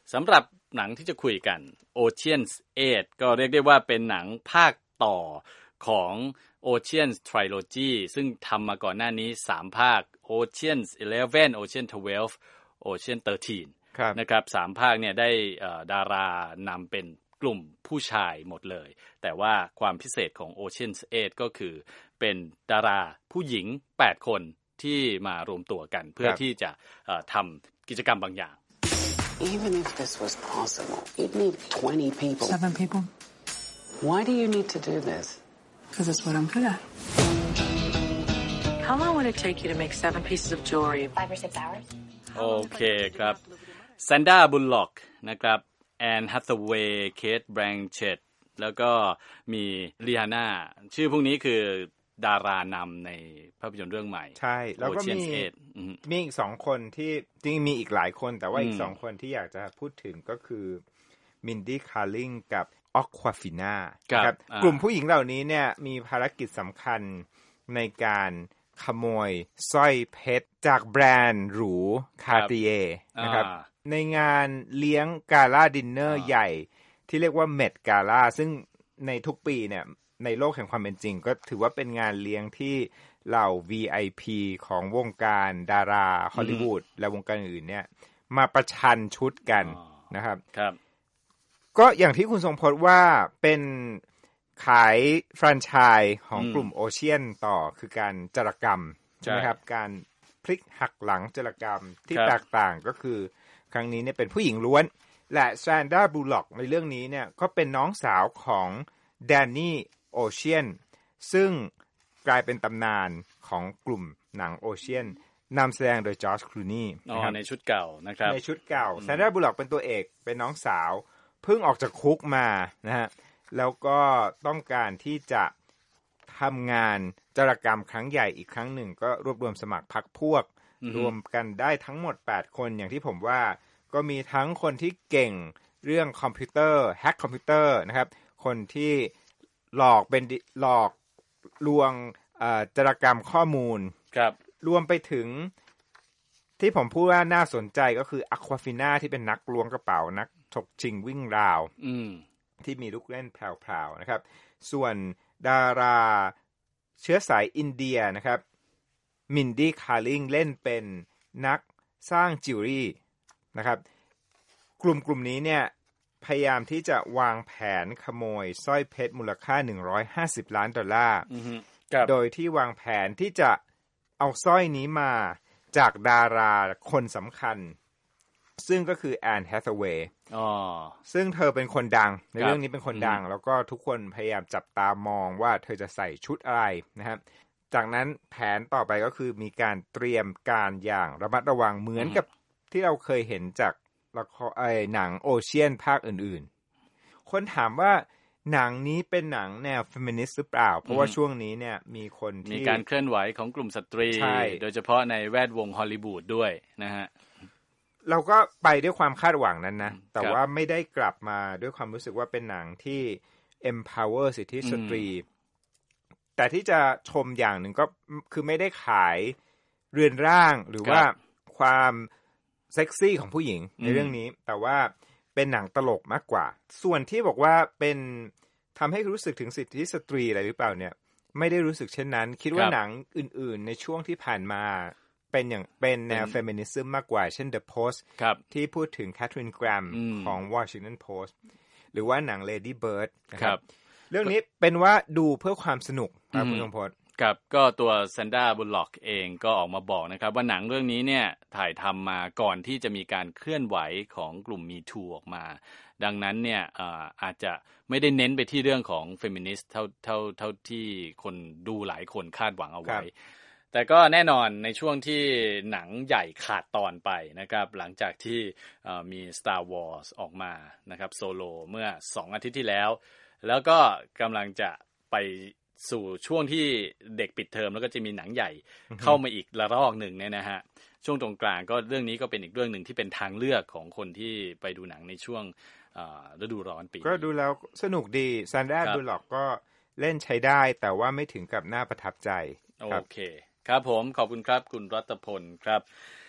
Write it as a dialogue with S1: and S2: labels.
S1: สำหรับหนังที่จะคุยกัน Ocean's 8 ก็เรียกได้ว่าเป็นหนังภาคต่อของ Ocean's Trilogy ซึ่งทำมาก่อนหน้านี้3ภาค Ocean's 11 Ocean 12 Ocean 13นะครับ3ภาคเนี่ยได้ดารานำเป็นกลุ่มผู้ชายหมดเลยแต่ว่าความพิเศษของ Ocean's 8 ก็คือเป็นดาราผู้หญิง8คนที่มารวมตัวกันเพื่อที่จะทำกิจกรรมบางอย่าง
S2: Even if this was possible, you'd need 20 people.
S3: 7 people.
S2: Why do you need to do this?
S3: Because it's what I'm good at. How long would it take you to make 7 pieces of jewelry?
S4: 5 or 6 hours.
S1: โอเคครับแซนดราบุลล็อกนะครับแอนแฮทเวย์เคทแบรงเชตแล้วก็มีรีฮาน่าชื่อพวกนี้คือดารานำในภาพยนตร์เรื่องใหม่
S5: ใช่แล้วก็มีอีก2คนที่จริงมีอีกหลายคนแต่ว่าอีก2คนที่อยากจะพูดถึงก็คือมินดี้คาร์ลิงกับออควาฟิน่าครับกลุ่มผู้หญิงเหล่านี้เนี่ยมีภารกิจสำคัญในการขโมยสร้อยเพชรจากแบรนด์หรูคาร์ติเยนะครับในงานเลี้ยงกาล่าดินเนอร์ใหญ่ที่เรียกว่าเมดกาล่าซึ่งในทุกปีเนี่ยในโลกแห่งความเป็นจริงก็ถือว่าเป็นงานเลี้ยงที่เหล่า VIP ของวงการดาราฮอลลีวูดและวงการอื่นเนี่ยมาประชันชุดกันนะครับก็อย่างที่คุณทรงพจน์ว่าเป็นขายแฟรนไชส์ของกลุ่มโอเชียนต่อคือการจารกรรมใช่ไหมครับการพลิกหักหลังจารกรรมที่แตกต่างก็คือครั้งนี้เนี่ยเป็นผู้หญิงล้วนและแซนดราบูลล็อกในเรื่องนี้เนี่ยก็เป็นน้องสาวของแดนนี่โอเชียนซึ่งกลายเป็นตำนานของกลุ่มหนังโอเชียนนำแสดงโดยจอร์จคลูนีนะครับ
S1: ในชุดเก่านะครับ
S5: ในชุดเก่าแซนดราบูลล็อกเป็นตัวเอกเป็นน้องสาวเพิ่งออกจากคุกมานะฮะแล้วก็ต้องการที่จะทำงานจารกรรมครั้งใหญ่อีกครั้งหนึ่งก็รวบรวมสมัครพรรคพวกรวมกันได้ทั้งหมด8คนอย่างที่ผมว่าก็มีทั้งคนที่เก่งเรื่องคอมพิวเตอร์แฮกคอมพิวเตอร์นะครับคนที่หลอกลวงจารกรรมข้อมูลรวมไปถึงที่ผมพูดว่าน่าสนใจก็คืออควาฟิน่าที่เป็นนักล้วงกระเป๋านักฉกชิงวิ่งราวที่มีลูกเล่นแพรวๆนะครับส่วนดาราเชื้อสายอินเดียนะครับมินดี้คาร์ลิงเล่นเป็นนักสร้างจิวเวลรี่นะครับกลุ่มนี้เนี่ยพยายามที่จะวางแผนขโมยสร้อยเพชรมูลค่า$150 ล้านโดยที่วางแผนที่จะเอาสร้อยนี้มาจากดาราคนสำคัญซึ่งก็คือแอนแฮทเวย์ซึ่งเธอเป็นคนดังในเรื่องนี้เป็นคนดังแล้วก็ทุกคนพยายามจับตามองว่าเธอจะใส่ชุดอะไรนะครับจากนั้นแผนต่อไปก็คือมีการเตรียมการอย่างระมัดระวังเหมือนกับที่เราเคยเห็นจากละครหนังโอเชียนภาคอื่นๆคนถามว่าหนังนี้เป็นหนังแนวเฟมินิสต์หรือเปล่าเพราะว่าช่วงนี้เนี่ยมีคนที่
S1: มีการเคลื่อนไหวของกลุ่มสตรีโดยเฉพาะในแวดวงฮอลลีวูดด้วยนะฮะ
S5: เราก็ไปด้วยความคาดหวังนั้นนะแต่ว่าไม่ได้กลับมาด้วยความรู้สึกว่าเป็นหนังที่ empower สิทธิสตรีแต่ที่จะชมอย่างหนึ่งก็คือไม่ได้ขายเรือนร่างหรือว่าความเซ็กซี่ของผู้หญิงในเรื่องนี้แต่ว่าเป็นหนังตลกมากกว่าส่วนที่บอกว่าเป็นทำให้รู้สึกถึงสิทธิสตรีอะไรหรือเปล่าเนี่ยไม่ได้รู้สึกเช่นนั้นคิดว่าหนังอื่นๆในช่วงที่ผ่านมาเป็นแนวเฟมินิซึมมากกว่าเช่น The Post ที่พูดถึงแคทรินแกรมของ Washington Post หรือว่าหนัง Lady Bird นะครับเรื่องนี้เป็นว่าดูเพื่อความสนุกครับคุณสมพจน์
S1: ครับก็ตัวแซนดราบุลล็อกเองก็ออกมาบอกนะครับว่าหนังเรื่องนี้เนี่ยถ่ายทำมาก่อนที่จะมีการเคลื่อนไหวของกลุ่ม Me Too ออกมาดังนั้นเนี่ยอาจจะไม่ได้เน้นไปที่เรื่องของเฟมินิสต์เท่าที่คนดูหลายคนคาดหวังเอาไว้แต่ก็แน่นอนในช่วงที่หนังใหญ่ขาดตอนไปนะครับหลังจากที่มี Star Wars ออกมานะครับโซโลเมื่อ2อาทิตย์ที่แล้วก็กำลังจะไปสู่ช่วงที่เด็กปิดเทอมแล้วก็จะมีหนังใหญ่เข้ามาอีกระลอกหนึ่งเนี่ยนะฮะช่วงตรงกลางก็เรื่องนี้ก็เป็นอีกเรื่องหนึ่งที่เป็นทางเลือกของคนที่ไปดูหนังในช่วงฤดูร้อนปี
S5: ก็ดูแล้วสนุกดีแซนดราบูลล็อกก็เล่นใช้ได้แต่ว่าไม่ถึงกับน่าประทับใจ
S1: โอเคครับผมขอบคุณครับคุณรัตพลครับ